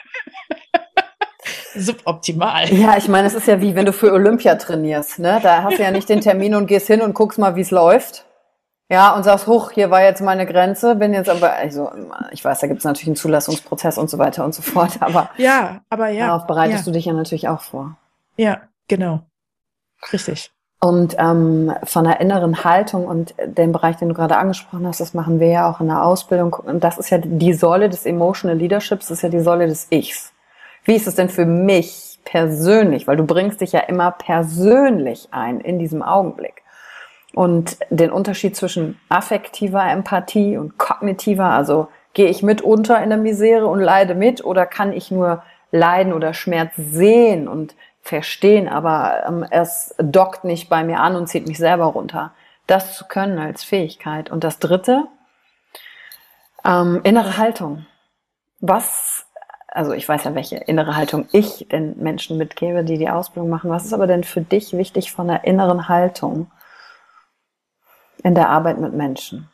suboptimal. Ja, ich meine, es ist ja wie, wenn du für Olympia trainierst, ne? Da hast du ja nicht den Termin und gehst hin und guckst mal, wie es läuft. Ja, und sagst, hoch, hier war jetzt meine Grenze, bin jetzt aber, also ich weiß, da gibt es natürlich einen Zulassungsprozess und so weiter und so fort, aber ja, aber ja, darauf bereitest ja. du dich ja natürlich auch vor. Ja, genau. Richtig. Und ähm, von der inneren Haltung und dem Bereich, den du gerade angesprochen hast, das machen wir ja auch in der Ausbildung. Und das ist ja die Säule des Emotional Leaderships, das ist ja die Säule des Ichs. Wie ist es denn für mich persönlich? Weil du bringst dich ja immer persönlich ein in diesem Augenblick. Und den Unterschied zwischen affektiver Empathie und kognitiver, also Gehe ich mit unter in der Misere und leide mit oder kann ich nur Leiden oder Schmerz sehen und verstehen, aber ähm, es dockt nicht bei mir an und zieht mich selber runter. Das zu können als Fähigkeit. Und das Dritte, ähm, innere Haltung. Was, also ich weiß ja, welche innere Haltung ich den Menschen mitgebe, die die Ausbildung machen. Was ist aber denn für dich wichtig von der inneren Haltung in der Arbeit mit Menschen?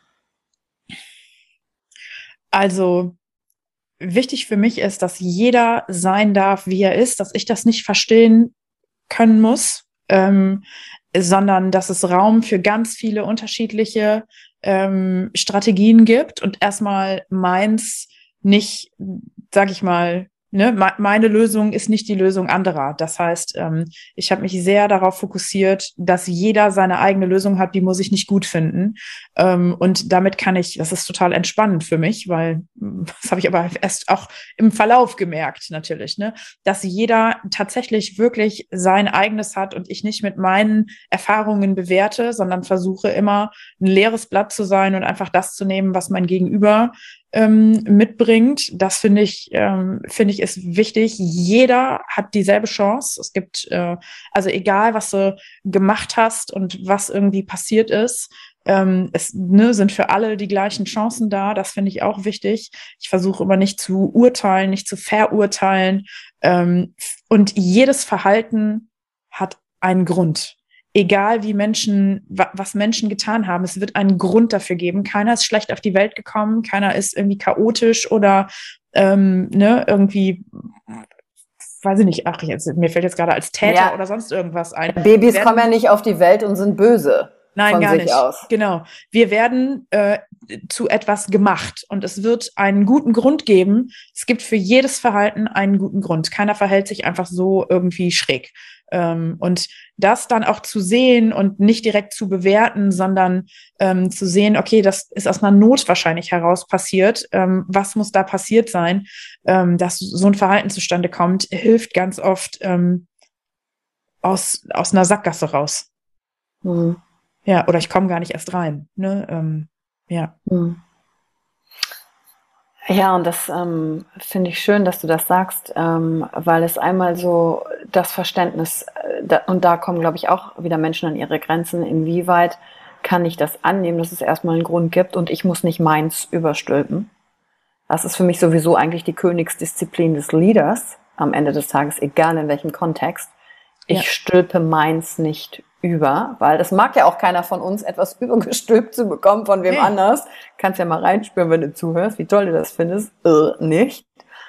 Also wichtig für mich ist, dass jeder sein darf, wie er ist, dass ich das nicht verstehen können muss, ähm, sondern dass es Raum für ganz viele unterschiedliche ähm, Strategien gibt und erstmal meins nicht, sag ich mal, ne, meine Lösung ist nicht die Lösung anderer. Das heißt, ähm, ich habe mich sehr darauf fokussiert, dass jeder seine eigene Lösung hat, die muss ich nicht gut finden. Ähm, und damit kann ich, das ist total entspannend für mich, weil das habe ich aber erst auch im Verlauf gemerkt natürlich, ne, dass jeder tatsächlich wirklich sein eigenes hat und ich nicht mit meinen Erfahrungen bewerte, sondern versuche immer ein leeres Blatt zu sein und einfach das zu nehmen, was mein Gegenüber ähm, mitbringt. Das finde ich, ähm, finde ich ist wichtig. Jeder hat dieselbe Chance. Es gibt, äh, also egal, was du gemacht hast und was irgendwie passiert ist, ähm, es ne, sind für alle die gleichen Chancen da. Das finde ich auch wichtig. Ich versuche immer nicht zu urteilen, nicht zu verurteilen. Ähm, und jedes Verhalten hat einen Grund. Egal wie Menschen, was Menschen getan haben, es wird einen Grund dafür geben. Keiner ist schlecht auf die Welt gekommen, keiner ist irgendwie chaotisch oder ähm, ne, irgendwie, weiß ich nicht, ach, jetzt, mir fällt jetzt gerade als Täter Ja. oder sonst irgendwas ein. Babys werden, kommen ja nicht auf die Welt und sind böse. Nein, von gar sich nicht. Aus. Genau. Wir werden äh, zu etwas gemacht und es wird einen guten Grund geben. Es gibt für jedes Verhalten einen guten Grund. Keiner verhält sich einfach so irgendwie schräg. Ähm, und das dann auch zu sehen und nicht direkt zu bewerten, sondern ähm, zu sehen, okay, das ist aus einer Not wahrscheinlich heraus passiert. Ähm, was muss da passiert sein, ähm, dass so ein Verhalten zustande kommt, hilft ganz oft ähm, aus, aus einer Sackgasse raus. Hm. Ja, oder ich komme gar nicht erst rein. Ne? Ähm, ja. Hm. Ja, und das ähm, finde ich schön, dass du das sagst, ähm, weil es einmal so das Verständnis, äh, da, und da kommen, glaube ich, auch wieder Menschen an ihre Grenzen, inwieweit kann ich das annehmen, dass es erstmal einen Grund gibt und ich muss nicht meins überstülpen. Das ist für mich sowieso eigentlich die Königsdisziplin des Leaders am Ende des Tages, egal in welchem Kontext. Ich Ja. stülpe meins nicht über, weil das mag ja auch keiner von uns, etwas übergestülpt zu bekommen von wem Nee. anders. Kannst ja mal reinspüren, wenn du zuhörst, wie toll du das findest. Äh, nicht.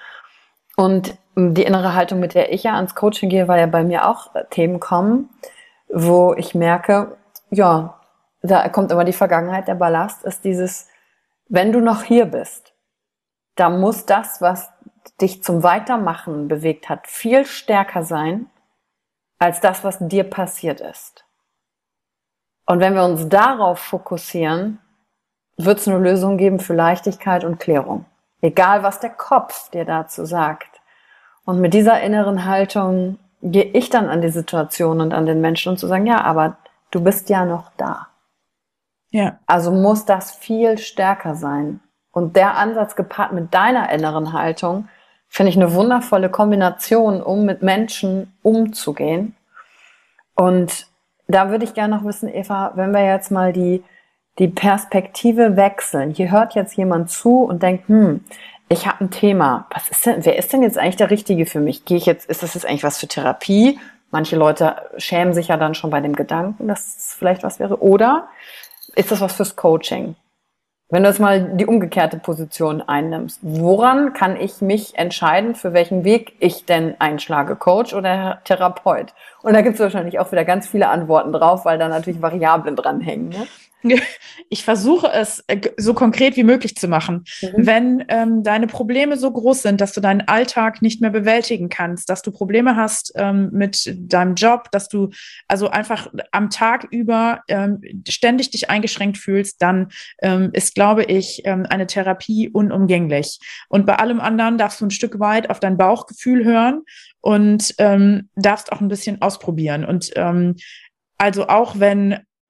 Und die innere Haltung, mit der ich ja ans Coaching gehe, weil ja bei mir auch Themen kommen, wo ich merke, ja, da kommt immer die Vergangenheit, der Ballast ist dieses, wenn du noch hier bist, da muss das, was dich zum Weitermachen bewegt hat, viel stärker sein, als das, was dir passiert ist. Und wenn wir uns darauf fokussieren, wird es eine Lösung geben für Leichtigkeit und Klärung. Egal, was der Kopf dir dazu sagt. Und mit dieser inneren Haltung gehe ich dann an die Situation und an den Menschen und zu sagen, ja, aber du bist ja noch da. Ja. Also muss das viel stärker sein. Und der Ansatz gepaart mit deiner inneren Haltung, finde ich eine wundervolle Kombination, um mit Menschen umzugehen. Und da würde ich gerne noch wissen, Eva, wenn wir jetzt mal die, die Perspektive wechseln. Hier hört jetzt jemand zu und denkt, hm, ich habe ein Thema. Was ist denn, wer ist denn jetzt eigentlich der Richtige für mich? Gehe ich jetzt, ist das jetzt eigentlich was für Therapie? Manche Leute schämen sich ja dann schon bei dem Gedanken, dass es vielleicht was wäre. Oder ist das was fürs Coaching? Wenn du jetzt mal die umgekehrte Position einnimmst, woran kann ich mich entscheiden, für welchen Weg ich denn einschlage, Coach oder Therapeut? Und da gibt es wahrscheinlich auch wieder ganz viele Antworten drauf, weil da natürlich Variablen dranhängen. Ne? Ich versuche es so konkret wie möglich zu machen. Mhm. Wenn ähm, deine Probleme so groß sind, dass du deinen Alltag nicht mehr bewältigen kannst, dass du Probleme hast ähm, mit deinem Job, dass du also einfach am Tag über ähm, ständig dich eingeschränkt fühlst, dann ähm, ist, glaube ich, ähm, eine Therapie unumgänglich. Und bei allem anderen darfst du ein Stück weit auf dein Bauchgefühl hören und ähm, darfst auch ein bisschen ausprobieren. Und ähm, also auch wenn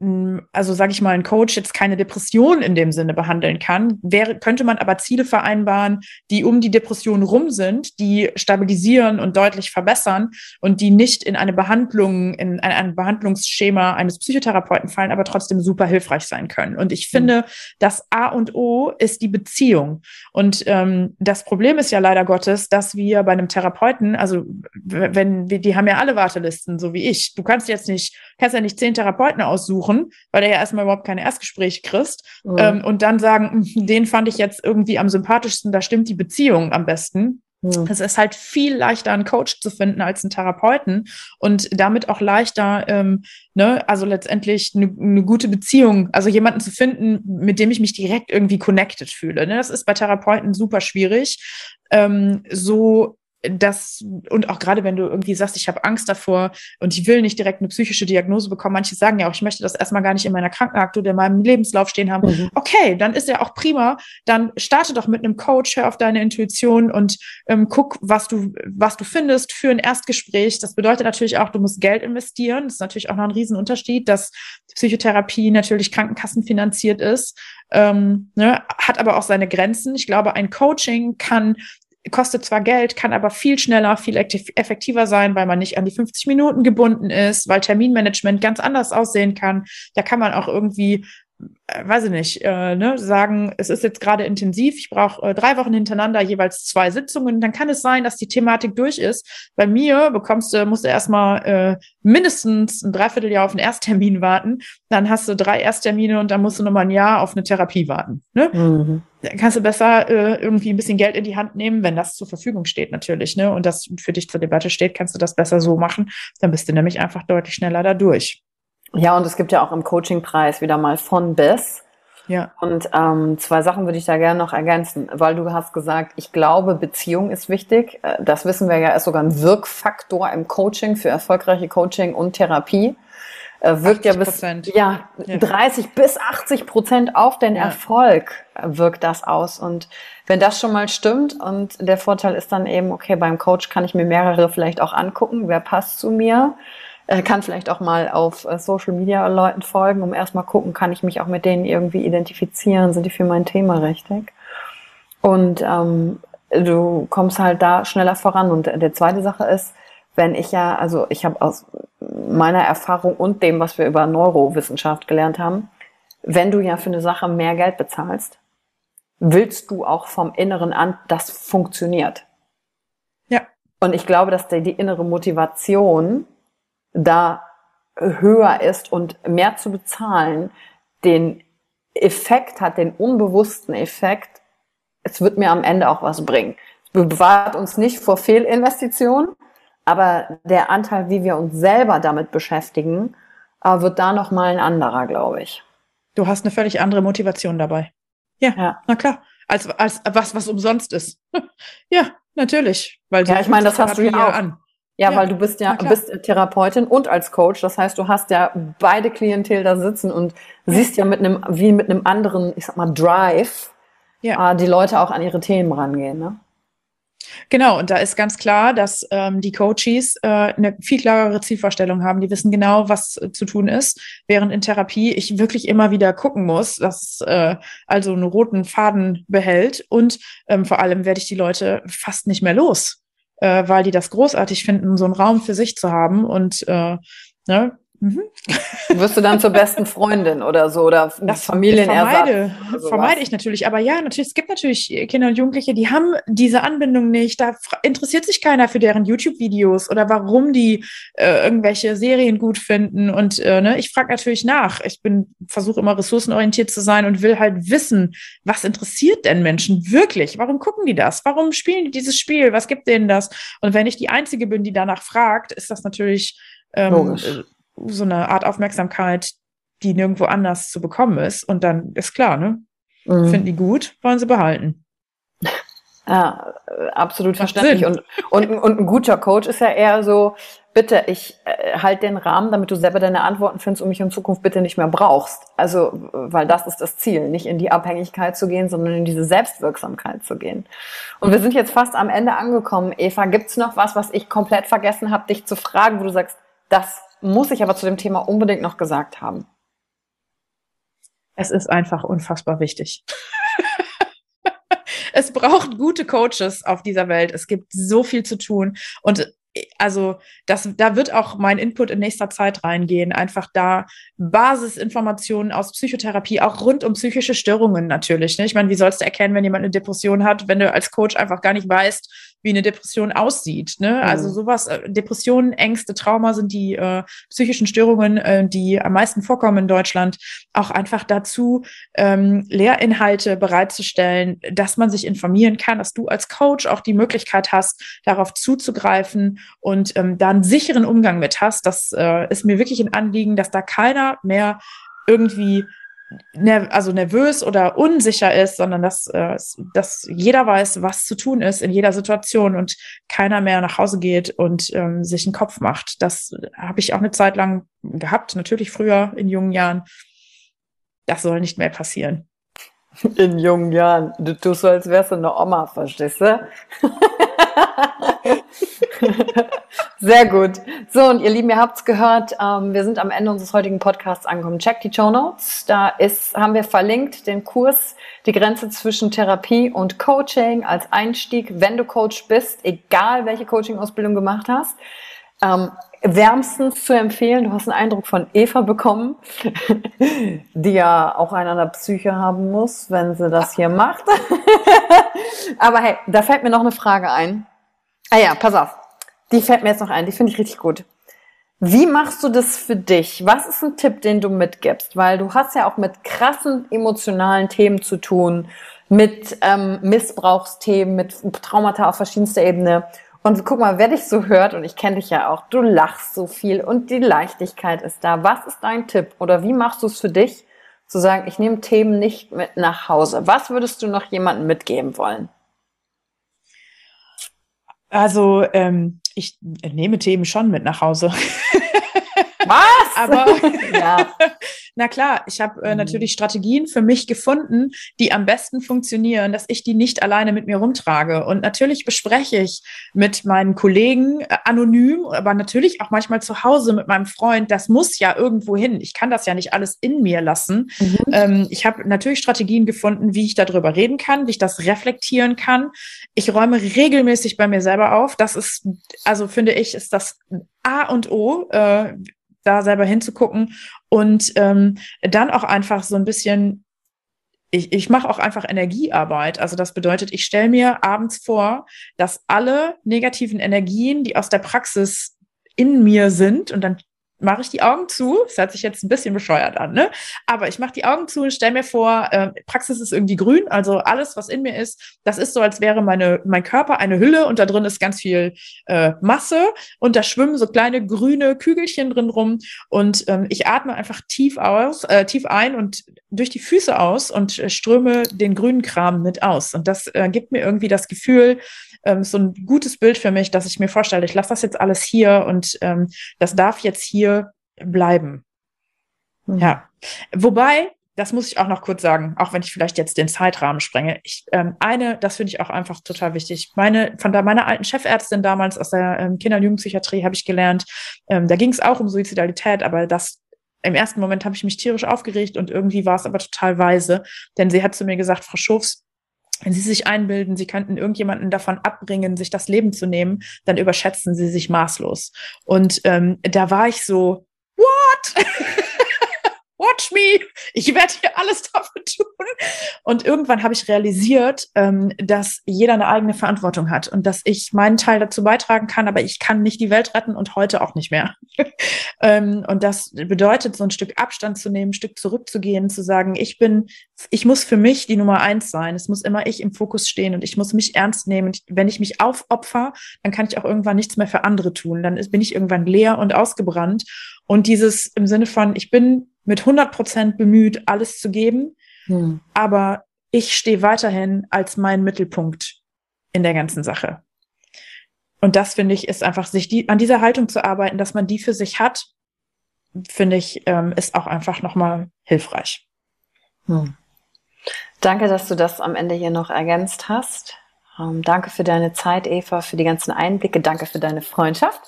also sage ich mal, ein Coach jetzt keine Depression in dem Sinne behandeln kann, wäre, könnte man aber Ziele vereinbaren, die um die Depression rum sind, die stabilisieren und deutlich verbessern und die nicht in eine Behandlung, in ein, ein Behandlungsschema eines Psychotherapeuten fallen, aber trotzdem super hilfreich sein können. Und ich finde, mhm. das A und O ist die Beziehung. Und ähm, das Problem ist ja leider Gottes, dass wir bei einem Therapeuten, also wenn wir, die haben ja alle Wartelisten, so wie ich. Du kannst jetzt nicht, kannst ja nicht zehn Therapeuten aussuchen, weil du ja erstmal überhaupt keine Erstgespräche kriegst mhm. ähm, und dann sagen, den fand ich jetzt irgendwie am sympathischsten, da stimmt die Beziehung am besten. Mhm. Es ist halt viel leichter, einen Coach zu finden als einen Therapeuten und damit auch leichter, ähm, ne, also letztendlich eine ne gute Beziehung, also jemanden zu finden, mit dem ich mich direkt irgendwie connected fühle. Ne? Das ist bei Therapeuten super schwierig. Ähm, so das, und auch gerade wenn du irgendwie sagst, ich habe Angst davor und ich will nicht direkt eine psychische Diagnose bekommen, manche sagen ja auch, ich möchte das erstmal gar nicht in meiner Krankenakte oder in meinem Lebenslauf stehen haben. Mhm. Okay, dann ist ja auch prima, dann starte doch mit einem Coach, hör auf deine Intuition und ähm, guck, was du, was du findest für ein Erstgespräch. Das bedeutet natürlich auch, du musst Geld investieren. Das ist natürlich auch noch ein Riesenunterschied, dass Psychotherapie natürlich krankenkassenfinanziert ist, ähm, ne, hat aber auch seine Grenzen. Ich glaube, ein Coaching kann kostet zwar Geld, kann aber viel schneller, viel effektiver sein, weil man nicht an die fünfzig Minuten gebunden ist, weil Terminmanagement ganz anders aussehen kann. Da kann man auch irgendwie, äh, weiß ich nicht, äh, ne, sagen, es ist jetzt gerade intensiv, ich brauche äh, drei Wochen hintereinander jeweils zwei Sitzungen. Dann kann es sein, dass die Thematik durch ist. Bei mir bekommst du, musst du erstmal äh, mindestens ein Dreivierteljahr auf einen Ersttermin warten. Dann hast du drei Ersttermine und dann musst du nochmal ein Jahr auf eine Therapie warten. Ne? Mhm. Dann kannst du besser äh, irgendwie ein bisschen Geld in die Hand nehmen, wenn das zur Verfügung steht natürlich, ne? Und das für dich zur Debatte steht, kannst du das besser so machen. Dann bist du nämlich einfach deutlich schneller da durch. Ja, und es gibt ja auch im Coaching-Preis wieder mal von bis. Ja. Und ähm, zwei Sachen würde ich da gerne noch ergänzen, weil du hast gesagt, ich glaube, Beziehung ist wichtig. Das wissen wir ja, ist sogar ein Wirkfaktor im Coaching für erfolgreiche Coaching und Therapie. Wirkt ja bis ja, ja dreißig bis achtzig Prozent auf den ja. Erfolg wirkt das aus. Und wenn das schon mal stimmt und der Vorteil ist dann eben, okay, beim Coach kann ich mir mehrere vielleicht auch angucken, wer passt zu mir, kann vielleicht auch mal auf Social Media Leuten folgen, um erstmal gucken, kann ich mich auch mit denen irgendwie identifizieren, sind die für mein Thema richtig? Und ähm, du kommst halt da schneller voran. Und der zweite Sache ist, wenn ich ja, also ich habe aus meiner Erfahrung und dem, was wir über Neurowissenschaft gelernt haben, wenn du ja für eine Sache mehr Geld bezahlst, willst du auch vom Inneren an, das funktioniert. Ja. Und ich glaube, dass die, die innere Motivation da höher ist und mehr zu bezahlen den Effekt hat, den unbewussten Effekt, es wird mir am Ende auch was bringen. Es bewahrt uns nicht vor Fehlinvestitionen, aber der Anteil, wie wir uns selber damit beschäftigen, wird da nochmal ein anderer, glaube ich. Du hast eine völlig andere Motivation dabei. Ja, ja. Na klar. Als, als was, was umsonst ist. Ja, natürlich. Weil ja, ich meine, das hast du ja auch. An. Ja, ja, weil du bist ja bist Therapeutin und als Coach. Das heißt, du hast ja beide Klientel da sitzen und ja. siehst ja mit einem, wie mit einem anderen, ich sag mal, Drive, ja. die Leute auch an ihre Themen rangehen, ne? Genau, und da ist ganz klar, dass ähm, die Coaches äh, eine viel klarere Zielvorstellung haben. Die wissen genau, was äh, zu tun ist, während in Therapie ich wirklich immer wieder gucken muss, dass äh, also einen roten Faden behält und ähm, vor allem werde ich die Leute fast nicht mehr los, äh, weil die das großartig finden, so einen Raum für sich zu haben und äh, ne, mhm. Wirst du dann zur besten Freundin oder so oder das Familienersatz? Vermeide, vermeide ich natürlich. Aber ja, natürlich, es gibt natürlich Kinder und Jugendliche, die haben diese Anbindung nicht. Da interessiert sich keiner für deren YouTube-Videos oder warum die äh, irgendwelche Serien gut finden. Und äh, ne, ich frage natürlich nach. Ich bin versuche immer ressourcenorientiert zu sein und will halt wissen, was interessiert denn Menschen wirklich? Warum gucken die das? Warum spielen die dieses Spiel? Was gibt denen das? Und wenn ich die Einzige bin, die danach fragt, ist das natürlich ähm, Logisch. so eine Art Aufmerksamkeit, die nirgendwo anders zu bekommen ist. Und dann ist klar, ne? Mhm. Finden die gut, wollen sie behalten. Ja, absolut verständlich. Und, und, und ein guter Coach ist ja eher so, bitte, ich äh, halt den Rahmen, damit du selber deine Antworten findest und mich in Zukunft bitte nicht mehr brauchst. Also, weil das ist das Ziel, nicht in die Abhängigkeit zu gehen, sondern in diese Selbstwirksamkeit zu gehen. Und wir sind jetzt fast am Ende angekommen. Eva, gibt's noch was, was ich komplett vergessen habe, dich zu fragen, wo du sagst, das muss ich aber zu dem Thema unbedingt noch gesagt haben? Es ist einfach unfassbar wichtig. Es braucht gute Coaches auf dieser Welt. Es gibt so viel zu tun. Und also das, da wird auch mein Input in nächster Zeit reingehen. Einfach da Basisinformationen aus Psychotherapie, auch rund um psychische Störungen natürlich. Ne? Ich meine, wie sollst du erkennen, wenn jemand eine Depression hat, wenn du als Coach einfach gar nicht weißt, wie eine Depression aussieht. Ne? Mhm. Also sowas, Depressionen, Ängste, Trauma sind die äh, psychischen Störungen, äh, die am meisten vorkommen in Deutschland. Auch einfach dazu, ähm, Lehrinhalte bereitzustellen, dass man sich informieren kann, dass du als Coach auch die Möglichkeit hast, darauf zuzugreifen und ähm, da einen sicheren Umgang mit hast. Das äh, ist mir wirklich ein Anliegen, dass da keiner mehr irgendwie ner- also nervös oder unsicher ist, sondern dass, äh, dass jeder weiß, was zu tun ist in jeder Situation und keiner mehr nach Hause geht und ähm, sich einen Kopf macht. Das habe ich auch eine Zeit lang gehabt, natürlich früher in jungen Jahren. Das soll nicht mehr passieren. In jungen Jahren. Du tust so, als wärst du eine Oma, verstehst du? Sehr gut. So, und ihr Lieben, ihr habt's gehört, ähm, wir sind am Ende unseres heutigen Podcasts angekommen. Checkt die Shownotes. Da ist, haben wir verlinkt den Kurs, die Grenze zwischen Therapie und Coaching als Einstieg, wenn du Coach bist, egal welche Coaching-Ausbildung gemacht hast. Ähm, wärmstens zu empfehlen. Du hast einen Eindruck von Eva bekommen, die ja auch einen an der Psyche haben muss, wenn sie das hier macht. Aber hey, da fällt mir noch eine Frage ein. Ah ja, pass auf. Die fällt mir jetzt noch ein. Die finde ich richtig gut. Wie machst du das für dich? Was ist ein Tipp, den du mitgibst? Weil du hast ja auch mit krassen emotionalen Themen zu tun, mit ähm, Missbrauchsthemen, mit Traumata auf verschiedenster Ebene. Und guck mal, wer dich so hört, und ich kenne dich ja auch, du lachst so viel und die Leichtigkeit ist da. Was ist dein Tipp? Oder wie machst du es für dich, zu sagen, ich nehme Themen nicht mit nach Hause? Was würdest du noch jemandem mitgeben wollen? Also, ähm, ich nehme Themen schon mit nach Hause. Was? Aber ja. Na klar, ich habe äh, natürlich Strategien für mich gefunden, die am besten funktionieren, dass ich die nicht alleine mit mir rumtrage. Und natürlich bespreche ich mit meinen Kollegen äh, anonym, aber natürlich auch manchmal zu Hause mit meinem Freund. Das muss ja irgendwo hin. Ich kann das ja nicht alles in mir lassen. Mhm. Ähm, ich habe natürlich Strategien gefunden, wie ich darüber reden kann, wie ich das reflektieren kann. Ich räume regelmäßig bei mir selber auf. Das ist, also finde ich, ist das A und O, äh, da selber hinzugucken und ähm, dann auch einfach so ein bisschen, ich, ich mache auch einfach Energiearbeit. Also das bedeutet, ich stelle mir abends vor, dass alle negativen Energien, die aus der Praxis in mir sind, und dann mache ich die Augen zu. Das hört sich jetzt ein bisschen bescheuert an, ne? Aber ich mache die Augen zu und stelle mir vor, äh, Praxis ist irgendwie grün, also alles, was in mir ist, das ist so, als wäre meine mein Körper eine Hülle und da drin ist ganz viel äh, Masse und da schwimmen so kleine grüne Kügelchen drin rum und ähm, ich atme einfach tief aus, äh, tief ein und durch die Füße aus und äh, ströme den grünen Kram mit aus. Und das äh, gibt mir irgendwie das Gefühl, ähm, so ein gutes Bild für mich, dass ich mir vorstelle, ich lasse das jetzt alles hier und ähm, das darf jetzt hier bleiben. Mhm. Ja. Wobei, das muss ich auch noch kurz sagen, auch wenn ich vielleicht jetzt den Zeitrahmen sprenge. Ich, ähm, eine, das finde ich auch einfach total wichtig. Meine, von da meiner alten Chefärztin damals aus der ähm, Kinder- und Jugendpsychiatrie habe ich gelernt, ähm, da ging es auch um Suizidalität, aber das im ersten Moment habe ich mich tierisch aufgeregt und irgendwie war es aber total weise, denn sie hat zu mir gesagt, Frau Schofs, wenn Sie sich einbilden, Sie könnten irgendjemanden davon abbringen, sich das Leben zu nehmen, dann überschätzen Sie sich maßlos. Und ähm, da war ich so, what? Watch me, ich werde hier alles dafür tun. Und irgendwann habe ich realisiert, ähm, dass jeder eine eigene Verantwortung hat und dass ich meinen Teil dazu beitragen kann, aber ich kann nicht die Welt retten und heute auch nicht mehr. ähm, und das bedeutet, so ein Stück Abstand zu nehmen, ein Stück zurückzugehen, zu sagen, ich bin, ich muss für mich die Nummer eins sein. Es muss immer ich im Fokus stehen und ich muss mich ernst nehmen. Und wenn ich mich aufopfer, dann kann ich auch irgendwann nichts mehr für andere tun. Dann ist, bin ich irgendwann leer und ausgebrannt. Und dieses im Sinne von, ich bin mit hundert Prozent bemüht, alles zu geben, hm. aber ich stehe weiterhin als mein Mittelpunkt in der ganzen Sache. Und das, finde ich, ist einfach, sich die, an dieser Haltung zu arbeiten, dass man die für sich hat, finde ich, ähm, ist auch einfach nochmal hilfreich. Hm. Danke, dass du das am Ende hier noch ergänzt hast. Ähm, danke für deine Zeit, Eva, für die ganzen Einblicke. Danke für deine Freundschaft.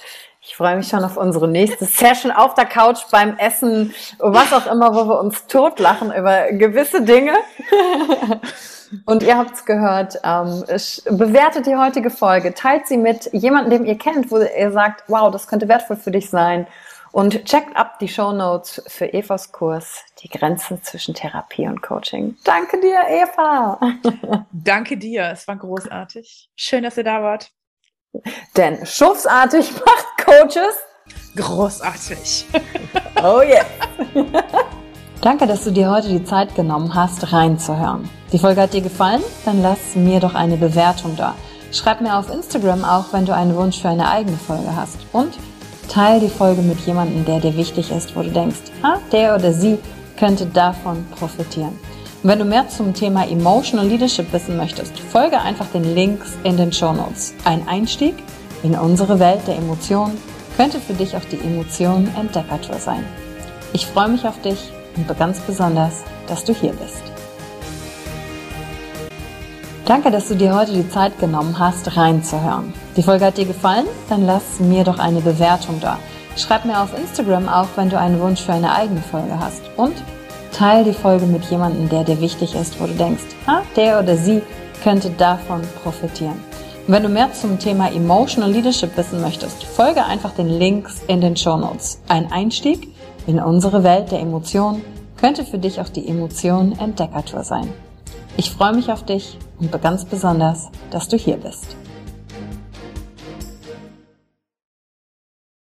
Ich freue mich schon auf unsere nächste Session auf der Couch beim Essen, was auch immer, wo wir uns totlachen über gewisse Dinge. Und ihr habt es gehört, ähm, bewertet die heutige Folge, teilt sie mit jemandem, den ihr kennt, wo ihr sagt, wow, das könnte wertvoll für dich sein. Und checkt ab die Shownotes für Evas Kurs, die Grenzen zwischen Therapie und Coaching. Danke dir, Eva. Danke dir, es war großartig. Schön, dass ihr da wart. Denn schufsartig macht Coaches großartig. Oh yeah. Danke, dass du dir heute die Zeit genommen hast, reinzuhören. Die Folge hat dir gefallen? Dann lass mir doch eine Bewertung da. Schreib mir auf Instagram auch, wenn du einen Wunsch für eine eigene Folge hast. Und teile die Folge mit jemandem, der dir wichtig ist, wo du denkst, ah, der oder sie könnte davon profitieren. Und wenn du mehr zum Thema Emotional Leadership wissen möchtest, folge einfach den Links in den Shownotes. Ein Einstieg in unsere Welt der Emotionen könnte für dich auch die Emotionen-Entdeckertour sein. Ich freue mich auf dich und ganz besonders, dass du hier bist. Danke, dass du dir heute die Zeit genommen hast, reinzuhören. Die Folge hat dir gefallen? Dann lass mir doch eine Bewertung da. Schreib mir auf Instagram auch, wenn du einen Wunsch für eine eigene Folge hast. Und teile die Folge mit jemandem, der dir wichtig ist, wo du denkst, ah, der oder sie könnte davon profitieren. Und wenn du mehr zum Thema Emotional Leadership wissen möchtest, folge einfach den Links in den Shownotes. Ein Einstieg in unsere Welt der Emotionen könnte für dich auch die Emotionen-Entdeckertour sein. Ich freue mich auf dich und ganz besonders, dass du hier bist.